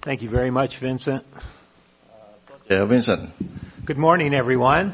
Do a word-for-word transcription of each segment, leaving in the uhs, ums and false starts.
Thank you very much, Vincent. Yeah, Vincent. Good morning, everyone.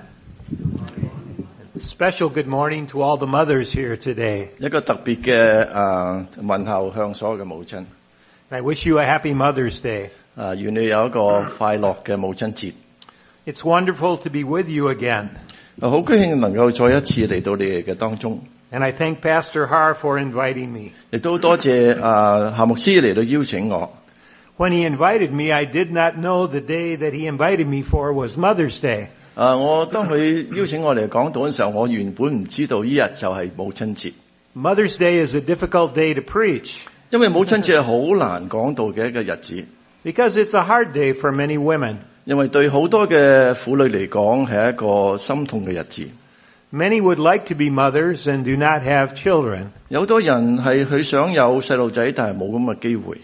Special good morning to all the mothers here today. 一個特別嘅誒問候向所有嘅母親。 I wish you a happy Mother's Day. 啊，願你有一個快樂嘅母親節。 It's wonderful to be with you again. 好高興能夠再一次嚟到你哋嘅當中。 And I thank Pastor Har for inviting me. 亦都多謝啊夏牧師嚟到邀請我。 When he invited me, I did not know the day that he invited me for was Mother's Day. 啊，我當佢邀請我嚟講道嘅時候，我原本唔知道呢日就係母親節。 Mother's Day is a difficult day to preach. 因為母親節係好難講道嘅一個日子。 Because it's a hard day for many women. 因為對好多嘅婦女嚟講係一個心痛嘅日子。 Many would like to be mothers and do not have children. 有好多人係佢想有細路仔，但係冇咁嘅機會。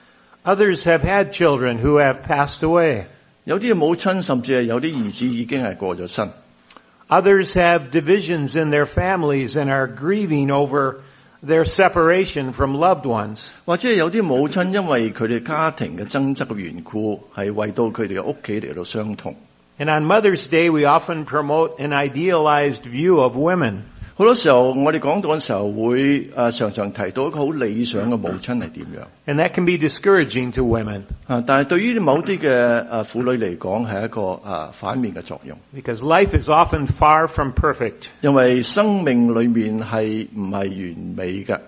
Others have had children who have passed away. 有啲嘅母親甚至係有啲兒子已經係過咗身。 Others have divisions in their families and are grieving over their separation from loved ones. 或者有啲母親因為佢哋家庭嘅爭執嘅緣故，係為到佢哋嘅屋企嚟到傷痛。 And on Mother's Day, we often promote an idealized view of women. 好多時候我哋講到嘅時候會誒、呃、常常提到一個好理想嘅母親係點樣。 And that can be discouraging to women. 啊，但係對於某啲嘅誒婦女嚟講係一個誒、呃、反面嘅作用。 Because life is often far from perfect. 因為生命裏面係唔係完美嘅。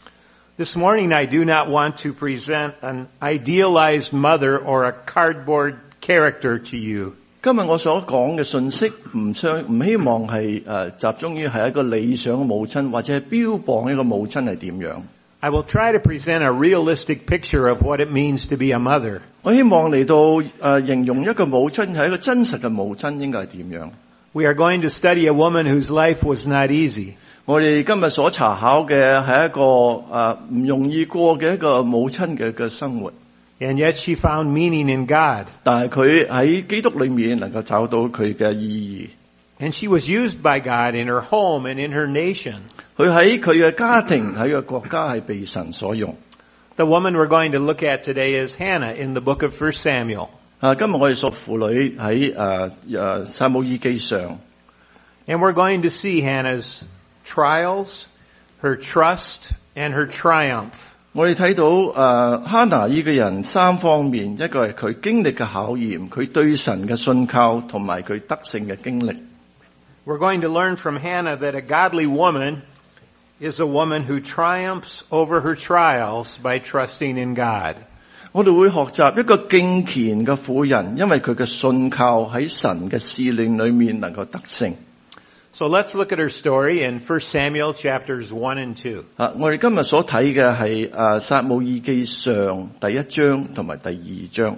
This morning, I do not want to present an idealized mother or a cardboard character to you. 今日我所講嘅信息唔相唔希望係誒、呃、集中於係一個理想嘅母親，或者係標榜一個母親係點樣。 I will try to present a realistic picture of what it means to be a mother. 我希望嚟到誒、呃、形容一個母親係一個真實嘅母親應該係點樣。 We are going to study a woman whose life was not easy. 我哋今日所查考嘅係一個誒唔、呃、容易過嘅一個母親嘅嘅生活。 And yet she found meaning in God. 但係佢喺基督裏面能夠找到佢嘅意義。 And she was used by God in her home and in her nation. 佢喺佢嘅家庭喺個國家係被神所用。 The woman we're going to look at today is Hannah in the book of First Samuel. 啊，今日我哋屬婦女喺誒誒撒母耳記上。 And we're going to see Hannah's trials, her trust, and her triumph. 我哋睇到誒、呃、哈拿呢個人三方面，一個係佢經歷嘅考驗，佢對神嘅信靠，同埋佢得勝嘅經歷。 We're going to learn from Hannah that a godly woman is a woman who triumphs over her trials by trusting in God. 我哋會學習一個敬虔嘅婦人，因為佢嘅信靠喺神嘅試煉裏面能夠得勝。 So let's look at her story in First Samuel chapters one and two. 啊，我哋今日所睇嘅係誒撒母耳記上第一章同埋第二章。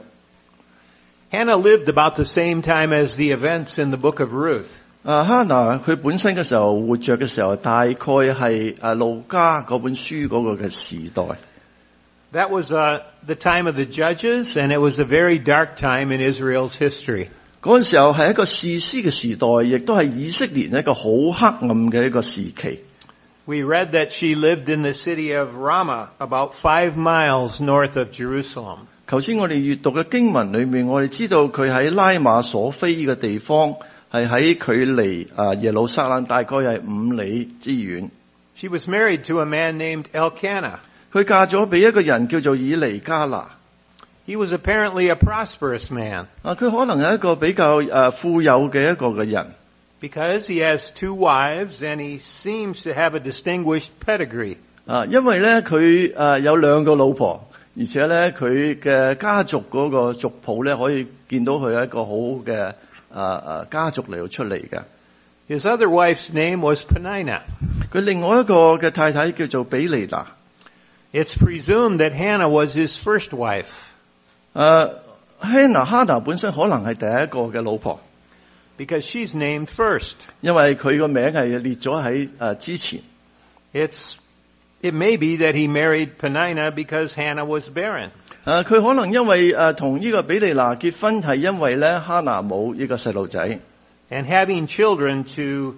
Hannah lived about the same time as the events in the book of Ruth. 啊，哈拿佢本身嘅時候活着嘅時候，大概係誒路加嗰本書嗰個嘅時代。 That was uh, the time of the judges, and it was a very dark time in Israel's history. 嗰陣時候係一個士師嘅時代，亦都係以色列一個好黑暗嘅一個時期。 We read that she lived in the city of Ramah, about five miles north of Jerusalem. 頭先我哋閱讀嘅經文裏面，我哋知道佢喺拉馬索菲嘅地方，係喺距離啊耶路撒冷大概係五里之遠。 She was married to a man named Elkanah. 佢嫁咗俾一個人叫做以利加拿。 He was apparently a prosperous man. 啊，佢可能係一個比較誒富有嘅一個嘅人。 Because he has two wives and he seems to have a distinguished pedigree. 啊，因為咧佢誒有兩個老婆，而且咧佢嘅家族嗰個族譜咧可以見到佢係一個好嘅誒誒家族嚟到出嚟嘅。 His other wife's name was Penina. 佢另外一個嘅太太叫做比利娜。 It's presumed that Hannah was his first wife. 誒，Hannah 哈拿本身可能係第一個嘅老婆。 Because she's named first. 因為佢個名係列咗喺誒之前。 It's it may be that he married Penina because Hannah was barren. 誒，佢可能因為誒同呢個比利娜結婚係因為咧哈拿冇呢個細路仔。 And having children to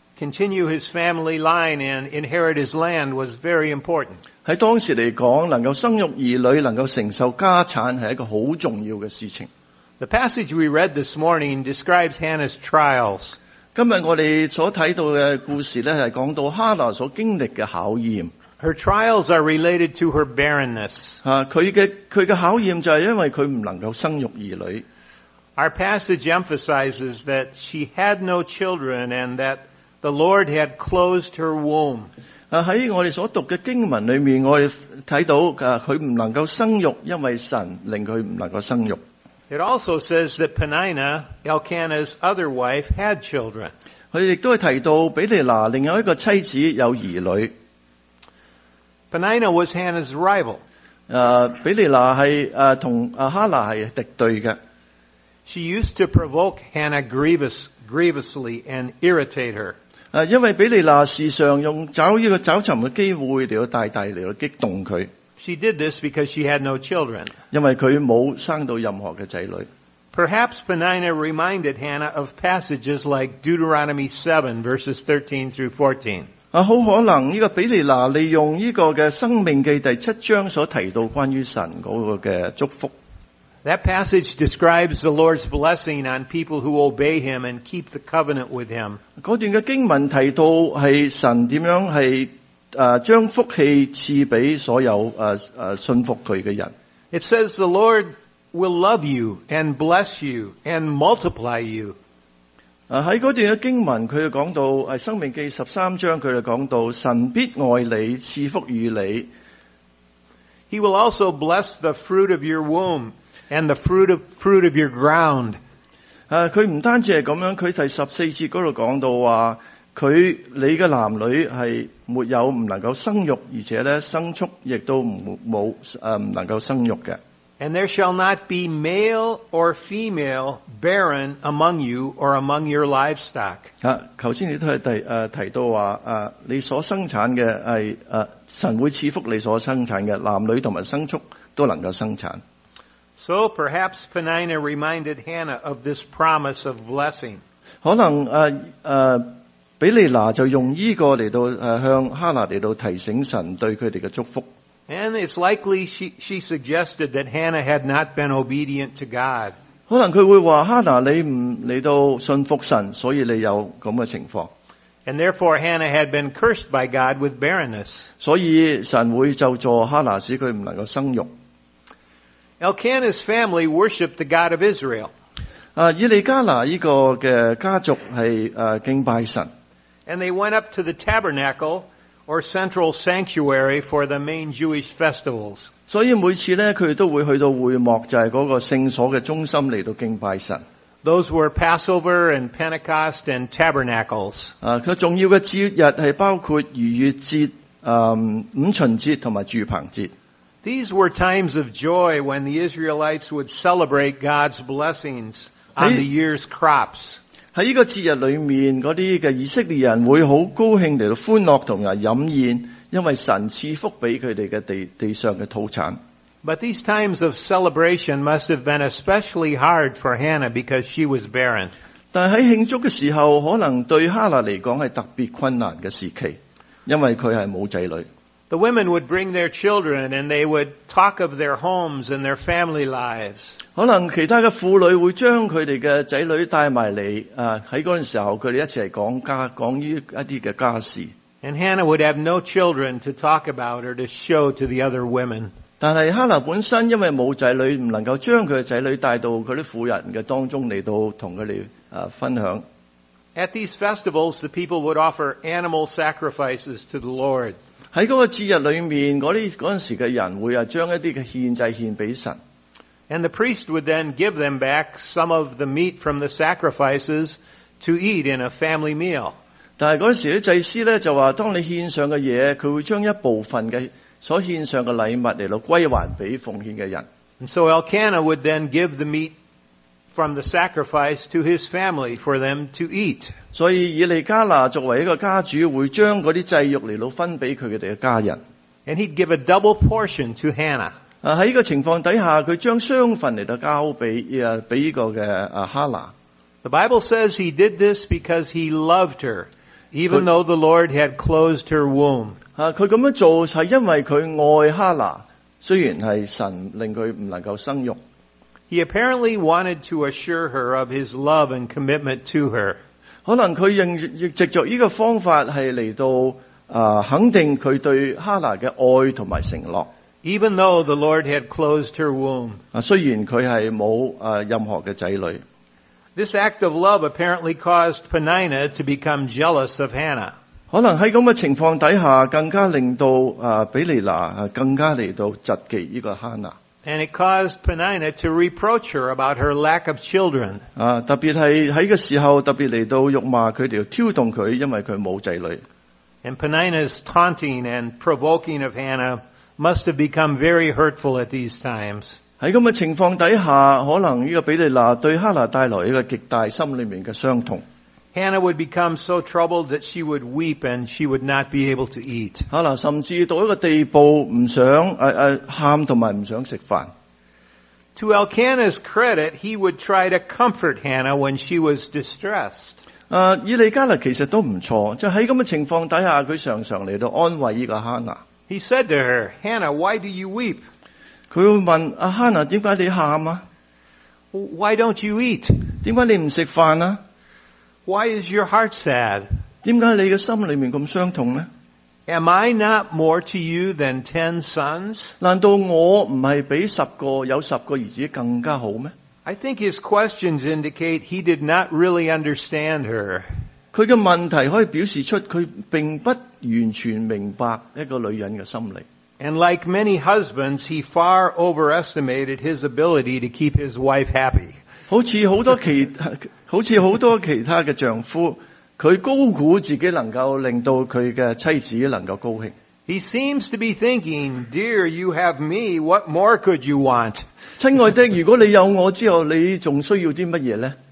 continue his family line and inherit his land was very important. 喺當時嚟講，能夠生育兒女，能夠承受家產係一個好重要嘅事情。 The passage we read this morning describes Hannah's trials. 今日我哋所睇到嘅故事咧，係講到哈拿所經歷嘅考驗。 Her trials are related to her barrenness. 啊，佢嘅佢嘅考驗就係因為佢唔能夠生育兒女。 Our passage emphasizes that she had no children and that the Lord had closed her womb. 啊，喺我哋所讀嘅經文裏面，我哋睇到啊，佢唔能夠生育，因為神令佢唔能夠生育。 It also says that Peninnah, Elkanah's other wife, had children. 佢亦都係提到比利拿另外一個妻子有兒女。 Peninnah was Hannah's rival. 啊，比利拿係啊同啊哈拿係敵對嘅。 She used to provoke Hannah grievous, grievously and irritate her. 啊，因為比利拿時常用找呢個找尋嘅機會嚟到大大嚟到激動佢。 She did this because she had no children. 因為佢冇生到任何嘅仔女。 Perhaps Peninnah reminded Hannah of passages like Deuteronomy seven, verses thirteen through fourteen. 啊，好可能呢個比利拿利用呢個嘅申命記第七章所提到關於神嗰個嘅祝福。 That passage describes the Lord's blessing on people who obey Him and keep the covenant with Him. 嗰段嘅經文提到係神點樣係誒將福氣賜俾所有誒誒信服佢嘅人。 It says the Lord will love you and bless you and multiply you. 啊，喺嗰段嘅經文，佢就講到係申命記十三章，佢就講到神必愛你，賜福與你。 He will also bless the fruit of your womb and the fruit of fruit of your ground. 啊，佢唔單止係咁樣，佢第十四節嗰度講到話，佢你嘅男女係沒有唔能夠生育，而且咧牲畜亦都唔冇誒唔能夠生育嘅。 And there shall not be male or female barren among you or among your livestock. 啊，頭先你都係提誒、呃、提到話啊，你所生產嘅係誒神會賜福你所生產嘅男女同埋牲畜都能夠生產。 So perhaps Peninnah reminded Hannah of this promise of blessing. 可能誒誒、呃呃、比利拿就用呢個嚟到誒、呃、向哈拿嚟到提醒神對佢哋嘅祝福。 And it's likely she, she suggested that Hannah had not been obedient to God. 可能佢會話哈拿你唔嚟到信服神，所以你有咁嘅情況。 And therefore Hannah had been cursed by God with barrenness. 所以神會就助哈拿使佢唔能夠生育。 Elkanah's family worshipped the God of Israel. 啊，以利加拿呢個嘅家族係誒敬拜神。 And they went up to the tabernacle or central sanctuary for the main Jewish festivals. 所以每次咧，佢哋都會去到會幕，就係嗰個聖所嘅中心嚟到敬拜神。 Those were Passover and Pentecost and Tabernacles. 啊，佢重要嘅節日係包括逾越節、嗯五旬節同埋住棚節。 These were times of joy when the Israelites would celebrate God's blessings on the year's crops. 喺呢個節日裏面，嗰啲嘅以色列人會好高興嚟到歡樂同埋飲宴，因為神賜福俾佢哋嘅地地上嘅土產。 But these times of celebration must have been especially hard for Hannah because she was barren. 但係喺慶祝嘅時候，可能對哈拿嚟講係特別困難嘅時期，因為佢係冇仔女。 The women would bring their children and they would talk of their homes and their family lives. 可能其他嘅婦女會將佢哋嘅仔女帶埋嚟，啊喺嗰陣時候佢哋一齊講家講呢一啲嘅家事。 And Hannah would have no children to talk about or to show to the other women. 但係哈拿本身因為冇仔女，唔能夠將佢嘅仔女帶到佢啲婦人嘅當中嚟到同佢哋啊分享。 At these festivals, the people would offer animal sacrifices to the Lord. 喺嗰個節日裏面，嗰啲嗰陣時嘅人會啊將一啲嘅獻祭獻俾神。 And the priest would then give them back some of the meat from the sacrifices to eat in a family meal. 但係嗰陣時啲祭司咧就話，當你獻上嘅嘢，佢會將一部分嘅所獻上嘅禮物嚟到歸還俾奉獻嘅人。 And so Elkanah would then give the meat from the sacrifice to his family for them to eat. 所以以利加拿作為一個家主，會將嗰啲祭肉嚟到分俾佢哋嘅家人。 And he'd give a double portion to Hannah. 啊喺呢個情況底下，佢將雙份嚟到交俾誒俾呢個嘅啊哈拿。 The Bible says he did this because he loved her even though the Lord had closed her womb. 啊，佢咁樣做係因為佢愛哈拿，雖然係神令佢唔能夠生育。 He apparently wanted to assure her of his love and commitment to her. 可能佢認亦藉着呢個方法係嚟到啊肯定佢對哈拿嘅愛同埋承諾。 Even though the Lord had closed her womb. 啊，雖然佢係冇啊任何嘅仔女。 This act of love apparently caused Peninnah to become jealous of Hannah. 可能喺咁嘅情況底下，更加令到啊比利拿啊更加嚟到嫉忌呢個哈拿。 And it caused Peninnah to reproach her about her lack of children. 啊，特別係喺個時候，特別嚟到辱罵佢哋，挑動佢，因為佢冇仔女。 And Peninnah's taunting and provoking of Hannah must have become very hurtful at these times. 喺咁嘅情況底下，可能呢個比利拿對哈拿帶來一個極大心裏面嘅傷痛。 Hannah would become so troubled that she would weep and she would not be able to eat. 可能甚至到一個地步，唔想誒誒喊同埋唔想食飯。 To Elkanah's credit, he would try to comfort Hannah when she was distressed. 誒，以利加勒其實都唔錯，就喺咁嘅情況底下，佢常常嚟到安慰呢個哈拿。 He said to her, Hannah, why do you weep? 佢會問阿哈拿，點解你喊啊？ Why don't you eat? 點解你唔食飯啊？ Why is your heart sad? 點解你嘅心裏面咁傷痛呢？ Am I not more to you than ten sons? 難道我唔係比十個有十個兒子更加好咩？ I think his questions indicate he did not really understand her. 佢嘅問題可以表示出佢並不完全明白一個女人嘅心理。 And like many husbands, he far overestimated his ability to keep his wife happy. 好似好多其好似好多其他嘅丈夫，佢高估自己能夠令到佢嘅妻子能夠高興。 He seems to be thinking, dear, you have me, what more could you want? 親愛的，如果你有我之後，你仲需要啲乜嘢呢？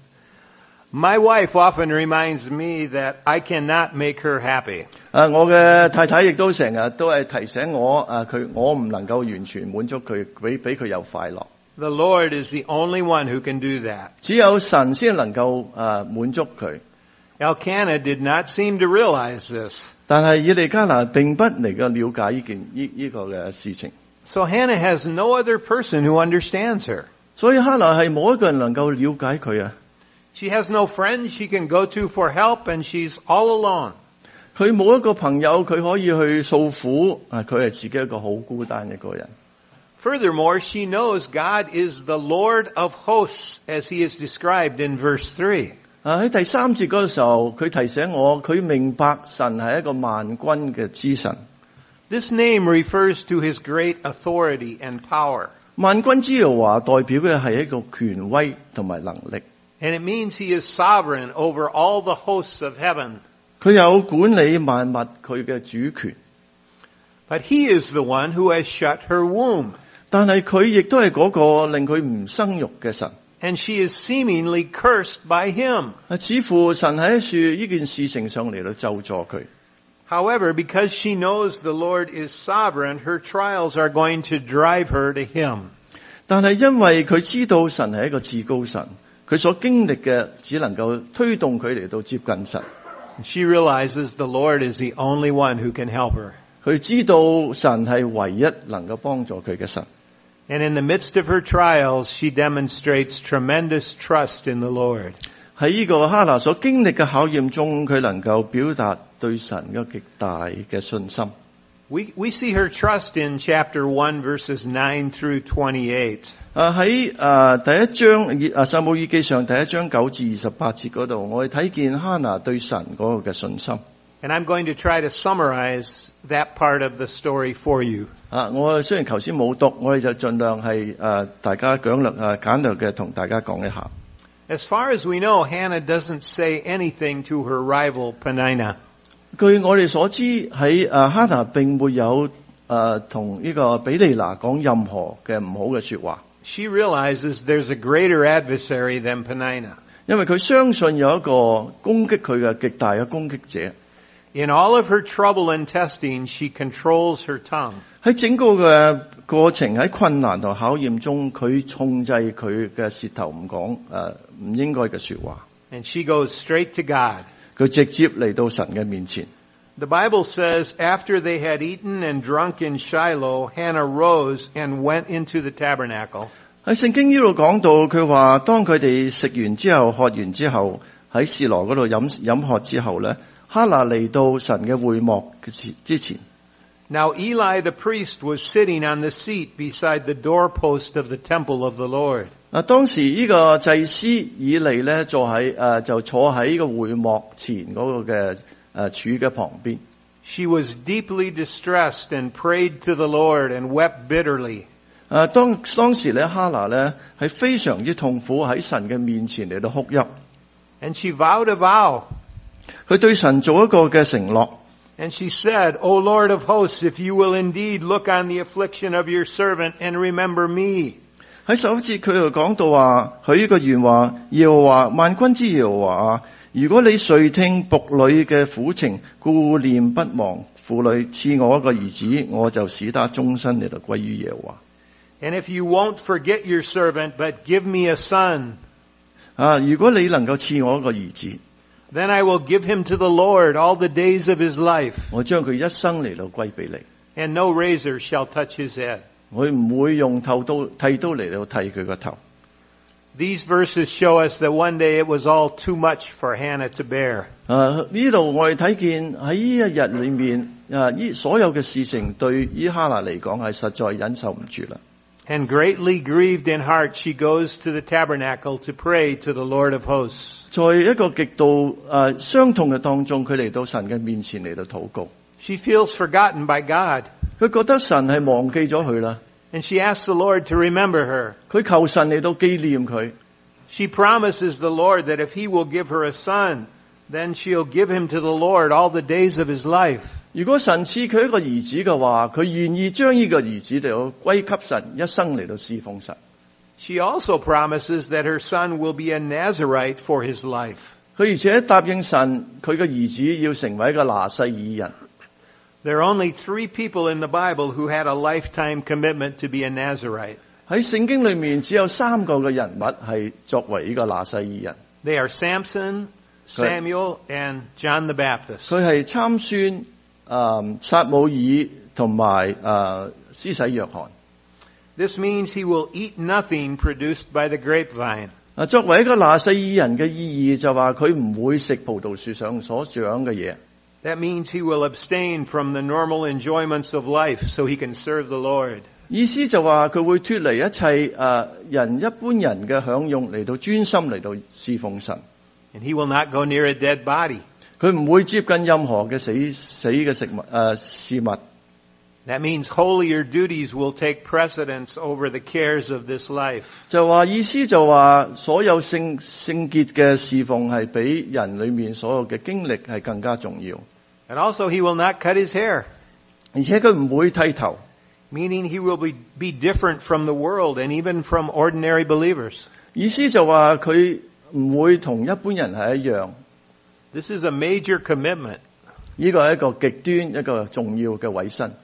My wife often reminds me that I cannot make her happy. 啊，我嘅太太亦都成日都係提醒我，啊，佢我唔能夠完全滿足佢，俾俾佢有快樂。 The Lord is the only one who can do that. 只有神先能夠啊滿足佢。 Elkanah did not seem to realize this. 但係以利加拿並不嚟夠了解呢件呢呢個嘅事情。 So Hannah has no other person who understands her. 所以哈拿係冇一個人能夠了解佢啊。 She has no friends she can go to for help, and she's all alone. 佢冇一個朋友，佢可以去訴苦，啊，佢係自己一個好孤單嘅一個人。 Furthermore, she knows God is the Lord of hosts, as he is described in verse three. 啊，喺第三節嗰個時候，佢提醒我，佢明白神係一個萬軍嘅之神。 This name refers to his great authority and power. 萬軍之耶和華代表嘅係一個權威同埋能力。 And it means he is sovereign over all the hosts of heaven. 佢有管理萬物佢嘅主權。 But he is the one who has shut her womb. 但係佢亦都係嗰個令佢唔生育嘅神。 And she is seemingly cursed by him. 啊，似乎神喺樹呢件事情上嚟到咒詛佢。 However, because she knows the Lord is sovereign, her trials are going to drive her to him. 但係因為佢知道神係一個至高神，佢所經歷嘅只能夠推動佢嚟到接近神。 She realizes the Lord is the only one who can help her. 佢知道神係唯一能夠幫助佢嘅神。 And in the midst of her trials, she demonstrates tremendous trust in the Lord. 喺呢個哈拿所經歷嘅考驗中，佢能夠表達對神嘅極大嘅信心。 We, we see her trust in chapter one, verses nine through twenty-eight. 啊喺啊第一章啊撒母耳記上第一章九至二十八節嗰度，我哋睇見哈拿對神嗰個嘅信心。 And I'm going to try to summarize that part of the story for you. 啊，我雖然頭先冇讀，我哋就盡量係誒大家講略誒簡略嘅同大家講一下。 As far as we know, Hannah doesn't say anything to her rival Peninnah. 據我哋所知，喺誒哈拿並沒有誒同呢個比利拿講任何嘅唔好嘅說話。 She realizes there's a greater adversary than Peninnah. 因為佢相信有一個攻擊佢嘅極大嘅攻擊者。 In all of her trouble and testing, she controls her tongue. 喺整個嘅過程，喺困難同考驗中，佢控制佢嘅舌頭唔講誒唔應該嘅說話。 And she goes straight to God. 佢直接嚟到神嘅面前。 The Bible says, after they had eaten and drunk in Shiloh, Hannah rose and went into the tabernacle. 喺聖經呢度講到，佢話當佢哋食完之後、喝完之後，喺示羅嗰度飲飲喝之後咧，哈拿嚟到神嘅會幕之前。 Now Eli the priest was sitting on the seat beside the doorpost of the temple of the Lord. 啊，當時呢個祭司以利咧坐喺誒就坐喺呢個會幕前嗰個嘅誒柱嘅旁邊。 She was deeply distressed and prayed to the Lord and wept bitterly. 誒當當時咧哈拿咧係非常之痛苦喺神嘅面前嚟到哭泣。 And she vowed a vow. 佢對神做一個嘅承諾。 And she said, O Lord of hosts, if you will indeed look on the affliction of your servant and remember me. 喺十一節佢又講到話，佢呢個願話，耶和華萬軍之耶和華，如果你垂聽僕女嘅苦情，顧念不忘婦女，賜我一個兒子，我就使他終身嚟到歸於耶和華。 And if you won't forget your servant, but give me a son. 啊，如果你能夠賜我一個兒子。 Then I will give him to the Lord all the days of his life. 我將佢一生嚟到歸俾你。 And no razor shall touch his head. 我唔會用剃刀剃刀嚟到剃佢個頭。 These verses show us that one day it was all too much for Hannah to bear. 啊，呢度我哋睇見喺呢一日裏面，啊，呢所有嘅事情對於哈拿嚟講係實在忍受唔住啦。 And greatly grieved in heart, she goes to the tabernacle to pray to the Lord of hosts. 在一個極度誒傷痛嘅當中，佢嚟到神嘅面前嚟到禱告。 She feels forgotten by God. 佢覺得神係忘記咗佢啦。 And she asks the Lord to remember her. 佢求神嚟到紀念佢。 She promises the Lord that if he will give her a son, then she'll give him to the Lord all the days of his life. 如果神賜佢一個兒子嘅話，佢願意將呢個兒子嚟到歸給神，一生嚟到侍奉神。 She also promises that her son will be a Nazirite for his life. 佢而且答應神，佢嘅兒子要成為一個拿細耳人。 There are only three people in the Bible who had a lifetime commitment to be a Nazirite. 喺聖經裏面只有三個嘅人物係作為呢個拿細耳人。 They are Samson, Samuel, and John the Baptist. 佢係參孫、誒撒母耳同埋誒施洗約翰。 This means he will eat nothing produced by the grapevine. 啊，作為一個拿細耳人嘅意義就話佢唔會食葡萄樹上所長嘅嘢。 That means he will abstain from the normal enjoyments of life so he can serve the Lord. 意思就話佢會脫離一切誒人一般人嘅享用嚟到專心嚟到侍奉神。 And he will not go near a dead body. 佢唔會接近任何嘅死死嘅食物誒事物。 That means holier duties will take precedence over the cares of this life. 就話意思就話所有聖聖潔嘅侍奉係比人裏面所有嘅經歷係更加重要。 And also he will not cut his hair. 而且佢唔會剃頭。 Meaning he will be, be different from the world and even from ordinary believers. 意思就話佢唔會同一般人係一樣。 This is a major commitment. 呢個係一個極端一個重要嘅委身。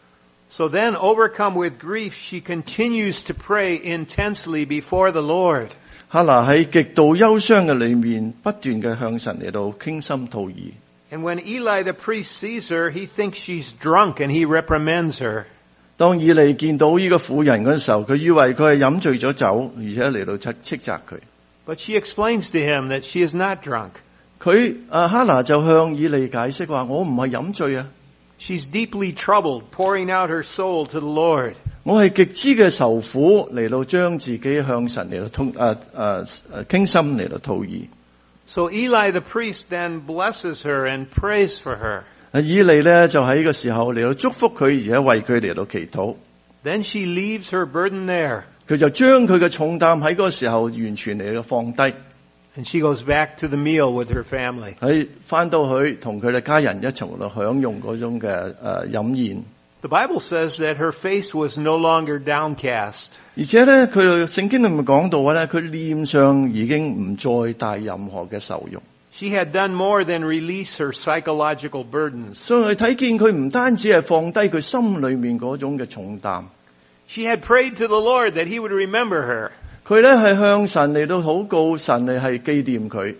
So then, overcome with grief, she continues to pray intensely before the Lord. 哈拿喺極度憂傷嘅裏面，不斷嘅向神嚟到傾心吐意。 And when Eli the priest sees her, he thinks she's drunk and he reprimands her. 當以利見到呢個婦人嗰陣時候，佢以為佢係飲醉咗酒，而且嚟到斥斥責佢。 But she explains to him that she is not drunk. 佢啊哈拿就向以利解釋話：我唔係飲醉啊。 She's deeply troubled, pouring out her soul to the Lord. 我係極之嘅愁苦，嚟到將自己向神嚟到通誒誒誒傾心嚟到吐意。 So Eli the priest then blesses her and prays for her. 以利咧就喺呢個時候嚟到祝福佢，而且為佢嚟到祈禱。 Then she leaves her burden there. 佢就將佢嘅重擔喺嗰個時候完全嚟到放低。 And she goes back to the meal with her family. 佢翻到去同佢哋家人一齊嚟到享用嗰種嘅誒飲宴。 The Bible says that her face was no longer downcast. 而且咧，佢聖經裏面講到話咧，佢臉上已經唔再帶任何嘅愁容。 She had done more than release her psychological burdens. 所以我哋睇見佢唔單止係放低佢心裏面嗰種嘅重擔。 She had prayed to the Lord that he would remember her. 佢咧係向神嚟到禱告，神嚟係紀念佢。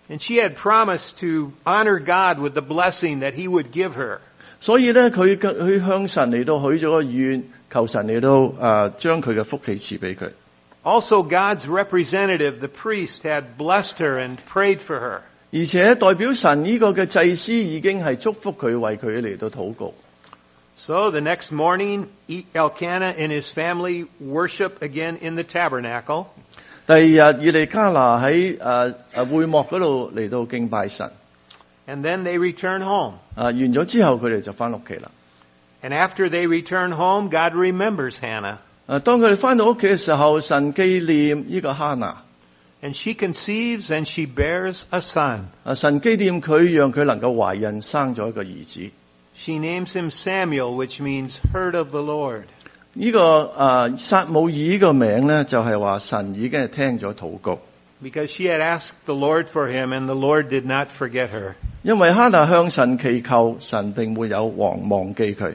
And she had promised to honor God with the blessing that He would give her. 所以咧，佢佢向神嚟到許咗個願，求神嚟到誒將佢嘅福氣賜俾佢。 Also, God's representative, the priest, had blessed her and prayed for her. 而且代表神呢個嘅祭司已經係祝福佢，為佢嚟到禱告。 So the next morning, Elkanah and his family worship again in the tabernacle. 第二日，以利加拿喺誒誒會幕嗰度嚟到敬拜神。 And then they return home. 啊，完咗之後，佢哋就翻屋企啦。 And after they return home, God remembers Hannah. 啊，當佢哋翻到屋企嘅時候，神紀念呢個哈拿。 And she conceives and she bears a son. 啊，神紀念佢，讓佢能夠懷孕，生咗一個兒子。 She names him Samuel, which means heard of the Lord. 呢、這個啊撒母耳個名咧，就係話神已經係聽咗禱告。 Because she had asked the Lord for him, and the Lord did not forget her. 因為哈拿向神祈求，神並沒有忘忘記佢。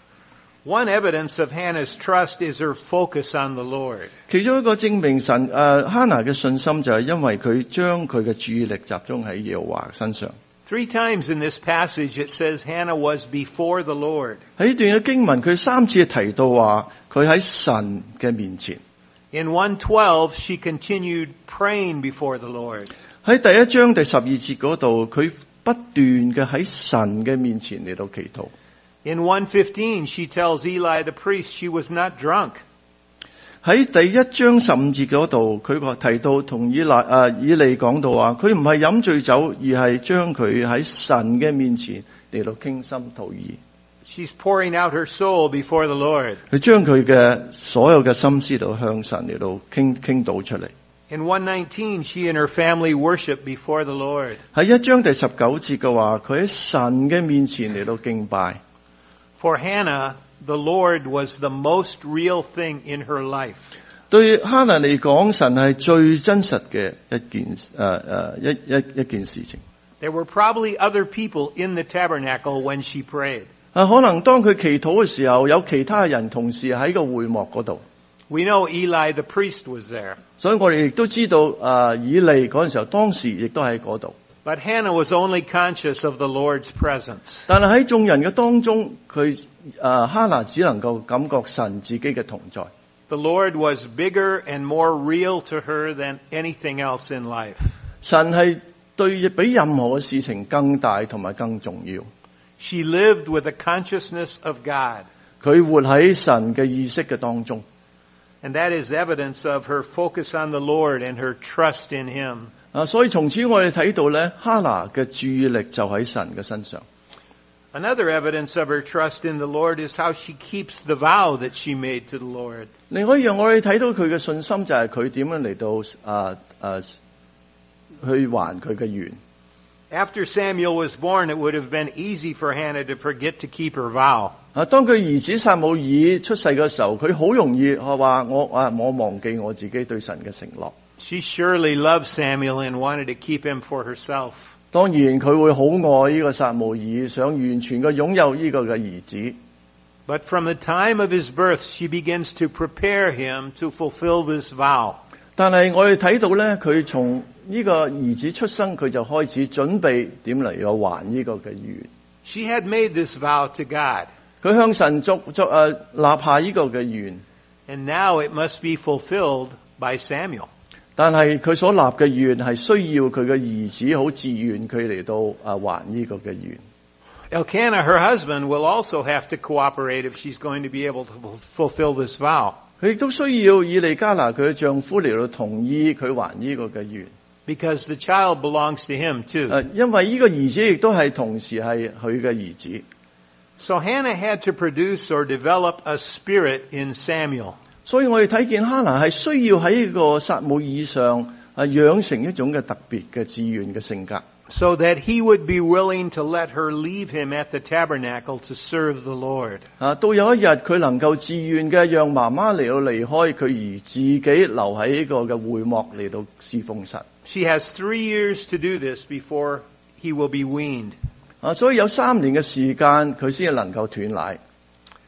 One evidence of Hannah's trust is her focus on the Lord. 其中一個證明神誒、呃、哈拿嘅信心就係因為佢將佢嘅注意力集中喺耶和華身上。 Three times in this passage it says Hannah was before the Lord. 喺呢段嘅經文，佢三次提到話佢喺神嘅面前。 In one twelve, she continued praying before the Lord. 喺第一章第十二節嗰度，佢不斷嘅喺神嘅面前嚟到祈禱。 In one fifteen, she tells Eli the priest she was not drunk. 喺第一章十五節嗰度，佢個提到同以利啊以利講到話，佢唔係飲醉酒，而係將佢喺神嘅面前嚟到傾心吐意。 She's pouring out her soul before the Lord. 佢將佢嘅所有嘅心思度向神嚟到傾傾倒出嚟。 In one nineteen, she and her family worship before the Lord. 喺一章第十九節嘅話，佢喺神嘅面前嚟到敬拜。 For Hannah, the Lord was the most real thing in her life. 對哈拿嚟講，神係最真實嘅一件誒誒一一一件事情。 There were probably other people in the tabernacle when she prayed. 啊，可能當佢祈禱嘅時候，有其他人同時喺個會幕嗰度。 We know Eli the priest was there. 所以我哋亦都知道，啊以利嗰陣時候，當時亦都喺嗰度。 But Hannah was only conscious of the Lord's presence. 但係喺眾人嘅當中，佢啊哈拿只能夠感覺神自己嘅同在。 The Lord was bigger and more real to her than anything else in life. 神係對比任何嘅事情更大同埋更重要。 She lived with a consciousness of God. 佢活喺神嘅意識嘅當中。 And that is evidence of her focus on the Lord and her trust in Him. 啊，所以從此我哋睇到咧，哈拿嘅注意力就喺神嘅身上。 Another evidence of her trust in the Lord is how she keeps the vow that she made to the Lord. 另外一樣我哋睇到佢嘅信心就係佢點樣嚟到啊啊去還佢嘅願。 After Samuel was born, it would have been easy for Hannah to forget to keep her vow. 啊，當佢兒子撒母耳出世嘅時候，佢好容易話我啊我忘記我自己對神嘅承諾。 She surely loved Samuel and wanted to keep him for herself. 當然佢會好愛呢個撒母耳，想完全嘅擁有呢個嘅兒子。 But from the time of his birth, she begins to prepare him to fulfill this vow. 但係我哋睇到咧，佢從呢個兒子出生，佢就開始準備點嚟到還呢個嘅願。 She had made this vow to God. 佢向神作作誒立下呢個嘅願。 And now it must be fulfilled by Samuel. 但係佢所立嘅願係需要佢嘅兒子好自願佢嚟到啊還呢個嘅願。 Elkanah, her husband, will also have to cooperate if she's going to be able to fulfill this vow. 佢亦都需要以利加拿佢嘅丈夫嚟到同意佢還呢個嘅願。 Because the child belongs to him too. 誒，因為呢個兒子亦都係同時係佢嘅兒子。 So Hannah had to produce or develop a spirit in Samuel. 所以我哋睇見哈拿係需要喺呢個撒母耳上啊養成一種嘅特別嘅自願嘅性格。 So that he would be willing to let her leave him at the tabernacle to serve the Lord. 啊，到有一日佢能夠自願嘅讓媽媽嚟到離開佢，而自己留喺呢個嘅會幕嚟到侍奉神。 She has three years to do this before he will be weaned. 啊，所以有三年嘅時間佢先能夠斷奶。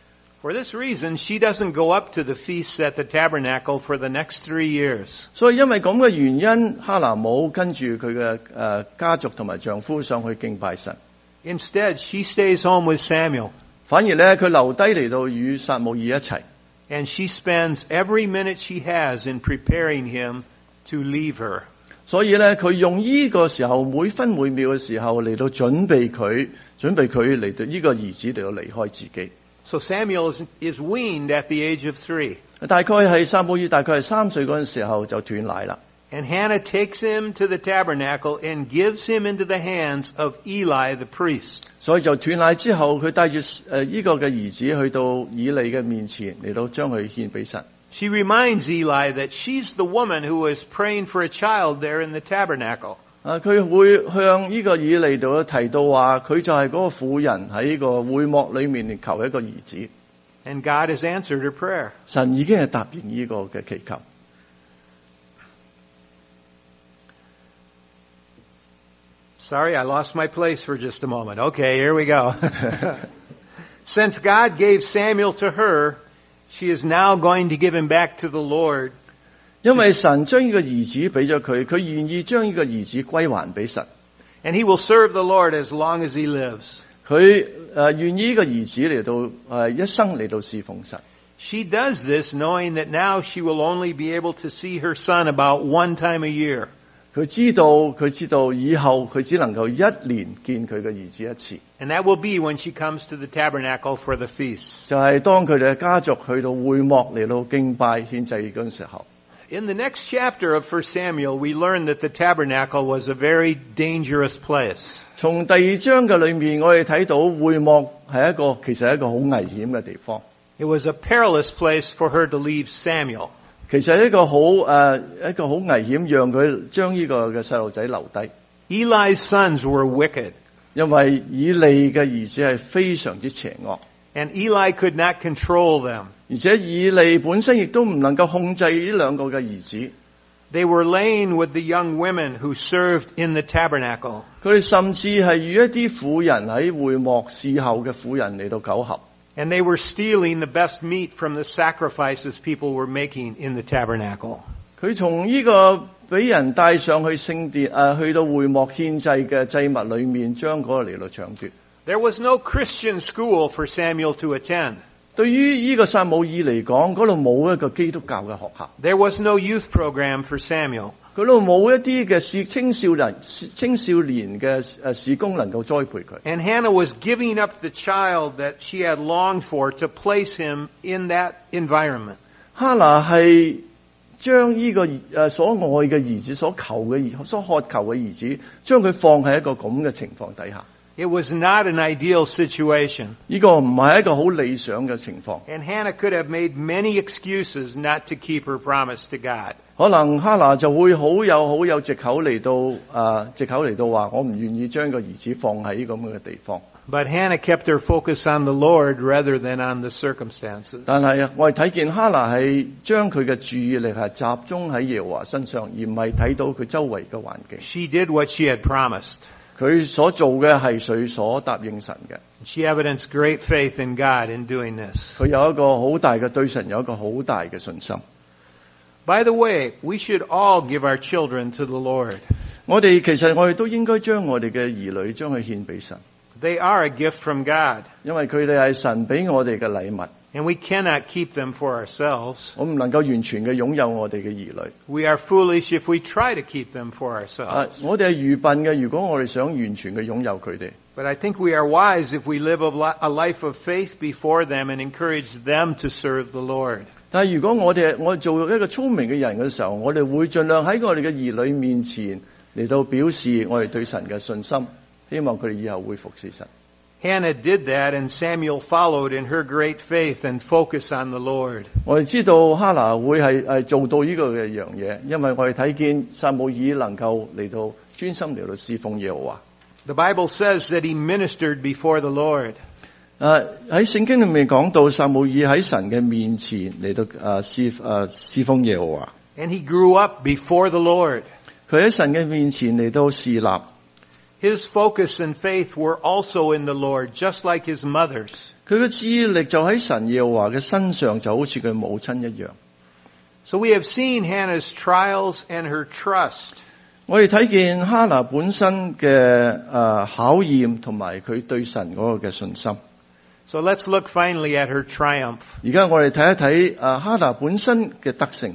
For this reason, she doesn't go up to the feasts at the tabernacle for the next three years. 所以因為咁嘅原因，哈拿冇跟住佢嘅誒家族同埋丈夫上去敬拜神。 Instead, she stays home with Samuel, 反而咧，佢留低嚟到與撒母耳一齊， and she spends every minute she has in preparing him to leave her. 所以咧，佢用呢個時候每分每秒嘅時候嚟到準備佢，準備佢嚟到呢個兒子嚟到離開自己。 So Samuel is, is weaned at the age of three. 大概係撒母耳大概係三歲嗰陣時候就斷奶啦。 And Hannah takes him to the tabernacle and gives him into the hands of Eli the priest. 所以就斷奶之後，佢帶住誒呢個嘅兒子去到以利嘅面前嚟到將佢獻俾神。 She reminds Eli that she's the woman who was praying for a child there in the tabernacle. 啊，佢會向呢個以利度提到話，佢就係嗰個婦人喺個會幕裏面求一個兒子。 And God has answered her prayer. 神已經係答應呢個嘅祈求。 Sorry, I lost my place for just a moment. Okay, here we go. Since God gave Samuel to her, she is now going to give him back to the Lord. 因為神將呢個兒子俾咗佢，佢願意將呢個兒子歸還俾神。 And he will serve the Lord as long as he lives. 佢誒願意呢個兒子嚟到誒一生嚟到侍奉神。 She does this knowing that now she will only be able to see her son about one time a year. 佢知道佢知道以後佢只能夠一年見佢嘅兒子一次， And that will be when she comes to the tabernacle for the feast. 就係當佢哋嘅家族去到會幕嚟到敬拜獻祭嗰陣時候。 In the next chapter of First Samuel, we learn that the tabernacle was a very dangerous place. 從第二章嘅裏面，我哋睇到會幕係一個其實係一個好危險嘅地方。 It was a perilous place for her to leave Samuel. 其實係一個好誒、呃、一個好危險，讓佢將呢個嘅細路仔留低。 Eli's sons were wicked, 因為以利嘅兒子係非常之邪惡， and Eli could not control them. 而且以利本身亦都唔能夠控制呢兩個嘅兒子。 They were laying with the young women who served in the tabernacle. 佢哋甚至係與一啲婦人喺會幕侍候嘅婦人嚟到苟合。 And they were stealing the best meat from the sacrifices people were making in the tabernacle. 佢從呢個俾人帶上去聖殿誒、呃，去到會幕獻祭嘅祭物裏面，將嗰個嚟到搶奪。 There was no Christian school for Samuel to attend. 對於呢個撒母耳嚟講，嗰度冇一個基督教嘅學校。 There was no youth program for Samuel. 嗰度冇一啲嘅事青少年青少年嘅誒事工能夠栽培佢。 And Hannah was giving up the child that she had longed for to place him in that environment. 哈拿係將呢個誒所愛嘅兒子、所求嘅兒、所渴求嘅兒子，將佢放喺一個咁嘅情況底下。 It was not an ideal situation. 呢個唔係一個好理想嘅情況。 And Hannah could have made many excuses not to keep her promise to God. 可能哈拿就會好有好有藉口嚟到誒、呃、藉口嚟到話，我唔願意將個兒子放喺咁嘅地方。 But Hannah kept her focus on the Lord rather than on the circumstances. 但係我哋睇見哈拿係將佢嘅注意力係集中喺耶和華身上，而唔係睇到佢周圍嘅環境。 She did what she had promised. 佢所做嘅係佢所答應神嘅。 She evidenced great faith in God in doing this. 佢有一個好大嘅對神有一個好大嘅信心。 By the way, we should all give our children to the Lord. 我哋其實我哋都應該將我哋嘅兒女將佢獻俾神， They are a gift from God, 因為佢哋係神俾我哋嘅禮物。 and we cannot keep them for ourselves. 我唔能夠完全嘅擁有我哋嘅兒女。 We are foolish if we try to keep them for 啊 ourselves.， 我哋係愚笨嘅，如果我哋想完全嘅擁有佢哋。 But I think we are wise if we live a li- a life of faith before them and encourage them to serve the Lord. 但係如果我哋我做一個聰明嘅人嘅時候，我哋會盡量喺我哋嘅兒女面前嚟到表示我哋對神嘅信心，希望佢哋以後會服侍神。 Hannah did that, and Samuel followed in her great faith and focus on the Lord. 我哋知道哈拿會係係做到呢個嘅樣嘢，因為我哋睇見撒母耳能夠嚟到專心嚟到侍奉耶和華。 The Bible says that he ministered before the Lord. 誒喺聖經裏面講到撒母耳喺神嘅面前嚟到誒侍誒侍奉耶和華， And he grew up before the Lord. 佢喺神嘅面前嚟到侍立。 His focus and faith were also in the Lord, just like his mother's. 佢嘅注意力就喺神耶和華嘅身上，就好似佢母親一樣。 So we have seen Hannah's trials and her trust. 我哋睇見哈拿本身嘅誒考驗同埋佢對神嗰個嘅信心。 So let's look finally at her triumph. 而家我哋睇一睇誒哈拿本身嘅得勝。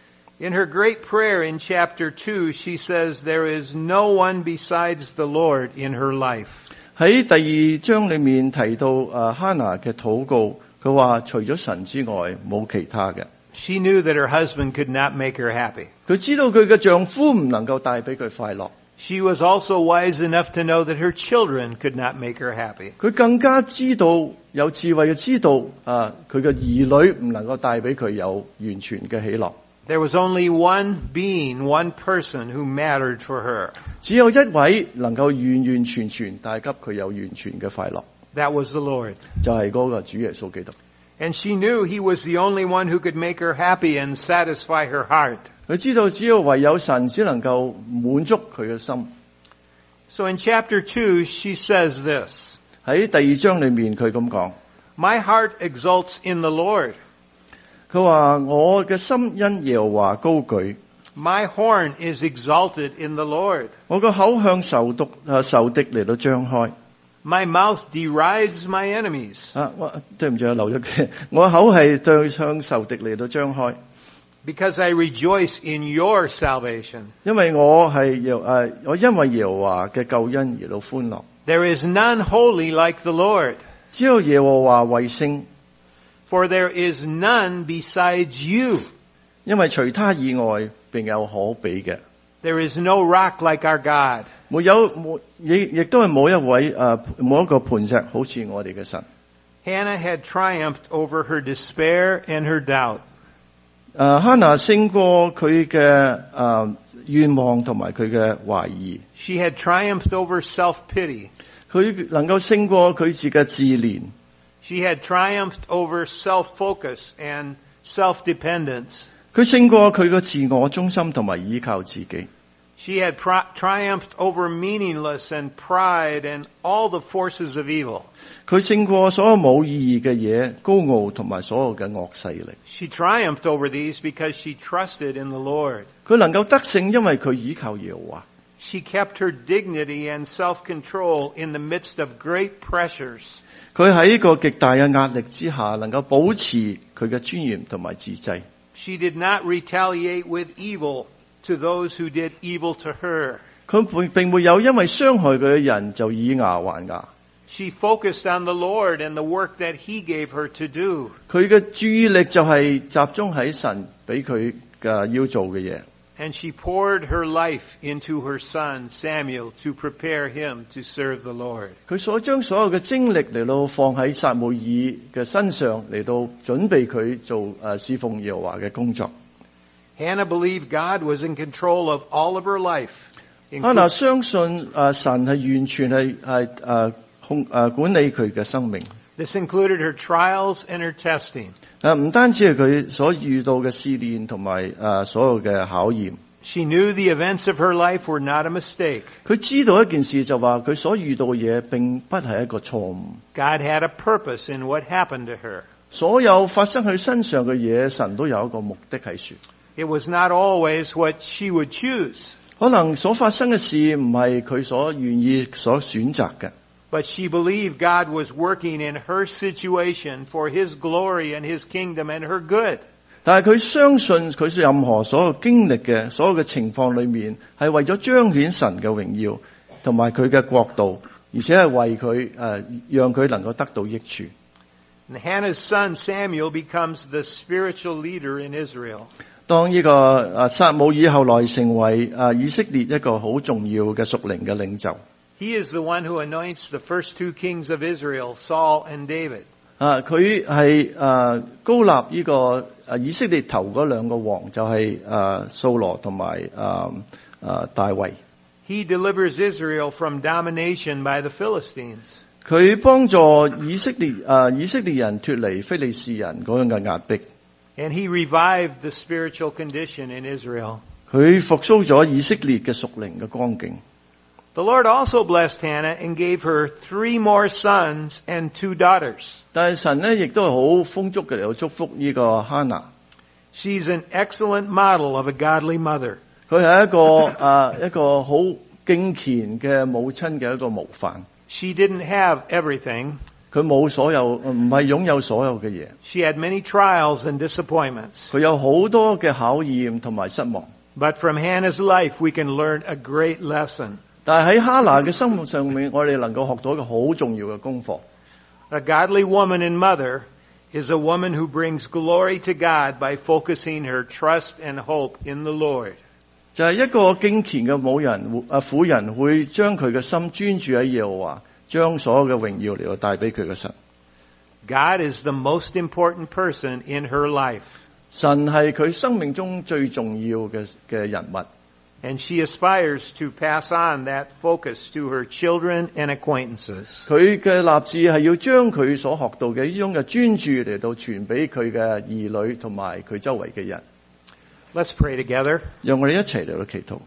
In her great prayer in chapter two, she says, "There is no one besides the Lord in her life." 喺第二章裏面提到誒哈拿嘅禱告，佢話除咗神之外冇其他嘅。 She knew that her husband could not make her happy. 佢知道佢嘅丈夫唔能夠帶俾佢快樂。 She was also wise enough to know that her children could not make her happy. 佢更加知道有智慧嘅知道啊，佢嘅兒女唔能夠帶俾佢有完全嘅喜樂。 There was only one being, one person who mattered for her. 只有一位能夠完完全全帶給佢有完全嘅快樂， That was the Lord. 就係嗰個主耶穌基督。 And she knew He was the only one who could make her happy and satisfy her heart. 佢知道只有唯有神只能夠滿足佢嘅心。 So in chapter two, she says this, 喺第二章裏面佢咁講， "My heart exults in the Lord. 佢話我嘅心因耶和華高舉， My horn is exalted in the Lord. 我個口向仇敵啊仇敵嚟到張開。 My mouth derides my enemies. 啊，我對唔住，我漏咗嘅，我口係對向仇敵嚟到張開， Because I rejoice in your salvation. 因為我係耶誒，我因為耶和華嘅救恩而到歡樂。 There is none holy like the Lord, 只有耶和華為聖， for there is none besides you. 因為除他以外並有可比嘅。 There is no rock like our God. 沒有沒亦亦都係冇一位誒冇一個磐石好似我哋嘅神。 Hannah had triumphed over her despair and her doubt. 誒哈拿勝過佢嘅誒願望同埋佢嘅懷疑， She had triumphed over self-pity. 佢能夠勝過佢自己嘅自憐， She had triumphed over self-focus and self-dependence. 佢勝過佢嘅自我中心同埋依靠自己。 She had pro- triumphed over meaningless and pride and all the forces of evil. 佢勝過所有冇意義嘅嘢，高傲同埋所有嘅惡勢力。 She triumphed over these because she trusted in the Lord. 佢能夠得勝，因為佢依靠耶和華。 She kept her dignity and self-control in the midst of great pressures. 佢喺一個極大嘅壓力之下，能夠保持佢嘅尊嚴同埋自制。 She did not retaliate with evil to those who did evil to her. 佢並並沒有因為傷害佢嘅人就以牙還牙。 She focused on the Lord and the work that He gave her to do. 佢嘅注意力就係集中喺神俾佢嘅要做嘅嘢。 And she poured her life into her son Samuel to prepare him to serve the Lord. 佢所將所有嘅精力嚟到放喺撒母耳嘅身上，嚟到準備佢做誒侍奉耶和華嘅工作。 Hannah believed God was in control of all of her life. 哈拿 including- 相信誒神係完全係係誒控誒管理佢嘅生命。 This included her trials and her testing. 誒唔單止係佢所遇到嘅試煉同埋誒所有嘅考驗。 She knew the events of her life were not a mistake. 佢知道一件事就話佢所遇到嘅嘢並不係一個錯誤。 God had a purpose in what happened to her. 所有發生喺身上嘅嘢，神都有一個目的喺處。 It was not always what she would choose, 可能所發生嘅事唔係佢所願意所選擇嘅， but she believed God was working in her situation for His glory and His kingdom and her good. 但係佢相信佢任何所有經歷嘅所有嘅情況裏面，係為咗彰顯神嘅榮耀同埋佢嘅國度，而且係為佢誒、呃、讓佢能夠得到益處。 And Hannah's son Samuel becomes the spiritual leader in Israel. 當呢個誒撒母耳後來成為誒以色列一個好重要嘅屬靈嘅領袖。 He is the one who anoints the first two kings of Israel, Saul and David. 啊，佢係誒高立呢個誒以色列頭嗰兩個王，就係誒掃羅同埋誒誒大衛。 He delivers Israel from domination by the Philistines. 佢幫助以色列誒以色列人脫離非利士人嗰樣嘅壓迫。 And he revived the spiritual condition in Israel. 佢復甦咗以色列嘅屬靈嘅光景。 The Lord also blessed Hannah and gave her three more sons and two daughters. 但係神咧亦都係好豐足嘅嚟到祝福呢個哈拿。 She's an excellent model of a godly mother. 佢係一個啊一個好敬虔嘅母親嘅一個模範。 She didn't have everything. 佢冇所有，唔係擁有所有嘅嘢。 She had many trials and disappointments. 佢有好多嘅考驗同埋失望。 But from Hannah's life, we can learn a great lesson. 但係喺哈拿嘅生活上面，我哋能夠學到一個好重要嘅功課。 A godly woman and mother is a woman who brings glory to God by focusing her trust and hope in the Lord. 就係一個敬虔嘅母人啊婦人會將佢嘅心專注喺耶和華，將所有嘅榮耀嚟到帶俾佢嘅神。 God is the most important person in her life. 神係佢生命中最重要嘅嘅人物。 And she aspires to pass on that focus to her children and acquaintances. 佢嘅立志係要將佢所學到嘅呢種嘅專注嚟到傳俾佢嘅兒女同埋佢周圍嘅人。 Let's pray together. 讓我哋一齊嚟到祈禱。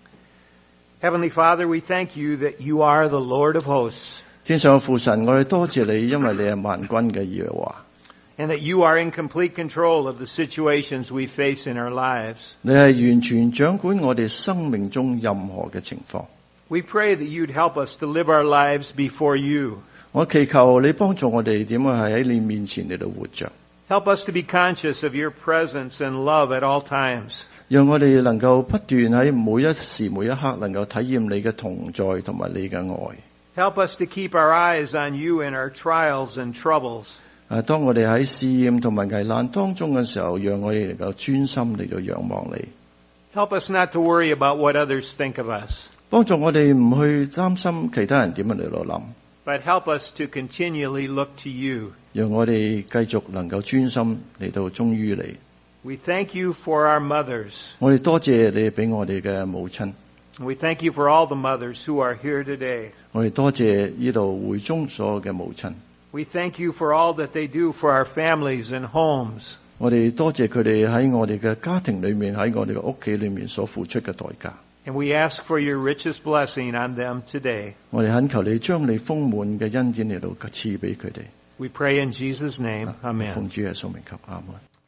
Heavenly Father, we thank you that you are the Lord of hosts. 天上嘅父神，我哋多謝你，因為你係萬軍嘅耶和華。 And that you are in complete control of the situations we face in our lives. 你係完全掌管我哋生命中任何嘅情況。 We pray that you'd help us to live our lives before you. 我祈求你幫助我哋點樣係喺你面前嚟到活着。 Help us to be conscious of your presence and love at all times. 讓我哋能夠不斷喺每一時每一刻能夠體驗你嘅同在同埋你嘅愛。 Help us to keep our eyes on you in our trials and troubles. 啊，當我哋喺試驗同埋危難當中嘅時候，讓我哋能夠專心嚟到仰望你。 Help us not to worry about what others think of us. 幫助我哋唔去擔心其他人點樣嚟到諗。 But help us to continually look to you. 讓我哋繼續能夠專心嚟到忠於你。 We thank you for our mothers. 我哋多謝你俾我哋嘅母親。 We thank you for all the mothers who are here today. 我哋多謝呢度會中所有嘅母親。 We thank you for all that they do for our families and homes. 我哋多謝佢哋喺我哋嘅家庭裏面，喺我哋嘅屋企裏面所付出嘅代價。 And we ask for your richest blessing on them today. 我哋懇求你將你豐滿嘅恩典嚟到賜俾佢哋。 We pray in Jesus' name. Amen. 奉主耶穌名求，阿門。